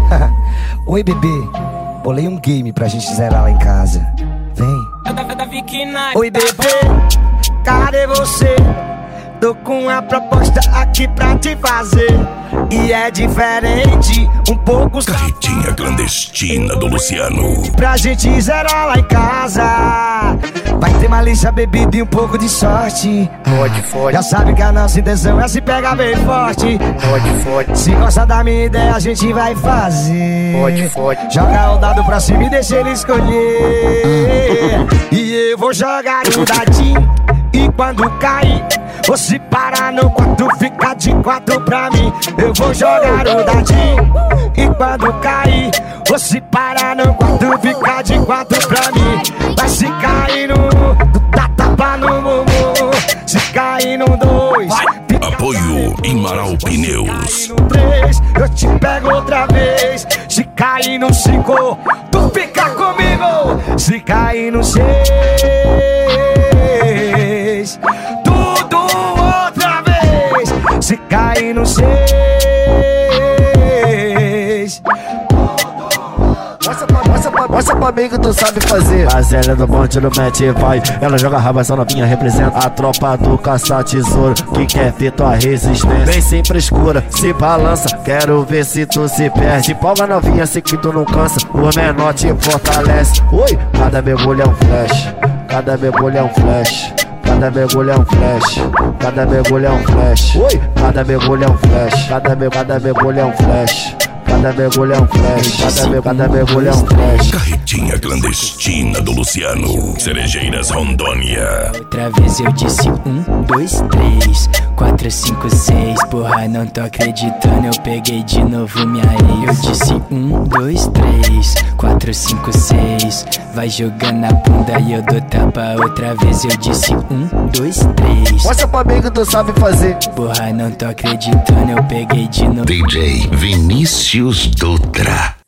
Oi, bebê. Bolei um game pra gente zerar lá em casa. Vem. Oi, bebê. Cadê você? Tô com uma proposta aqui pra te fazer. E é diferente, um pouco. Carretinha clandestina do Luciano. Pra gente zerar lá em casa. Vai ter malícia, bebida e um pouco de sorte. Fode. Já sabe que a nossa intenção é se pegar bem forte. Fode. Se gosta da minha ideia, a gente vai fazer. Fode. Joga o dado pra cima e deixa ele escolher. E eu vou jogar o dadinho. E quando cair, você para no quarto, fica de 4 pra mim. Eu vou jogar o dadinho. E quando cair, você para no quarto, fica de 4 pra mim. Vai se cair no 1, dá tapa no bumbum. Se cair no 2, Apoio Imaral Pneus. se cair no 3, eu te pego outra vez. Se cair no 5, tu fica comigo. Se cair no 6, tudo outra vez. Se cair no 6, Mostra pra mim que tu sabe fazer. A Zélia do bonde no mete vai. Ela joga raba, essa novinha representa a tropa do caça-tesouro que quer ver tua resistência. Vem sem frescura, se balança, quero ver se tu se perde. Palma novinha, sei que tu não cansa, o menor te fortalece. Oi, cada mergulho é um flash, cada mergulho é um flash. Cada mergulho é um flash, cada mergulho é um flash. Oi, cada mergulho é um flash, cada mergulho é um flash. Cada mergulho é um flash, cada mergulho é um flash. Carretinha clandestina do Luciano. Cerejeiras, Rondônia. Outra vez eu disse 1, 2, 3, 4, 5, 6. Porra, não tô acreditando, eu peguei de novo minha ex. Eu disse 1, 2, 3, 4, 5, 6. Vai jogando a bunda e eu dou tapa. Outra vez eu disse 1, 2, 3. Mostra pra mim que tu sabe fazer. Porra, não tô acreditando, eu peguei de novo. DJ Vinícius Dutra.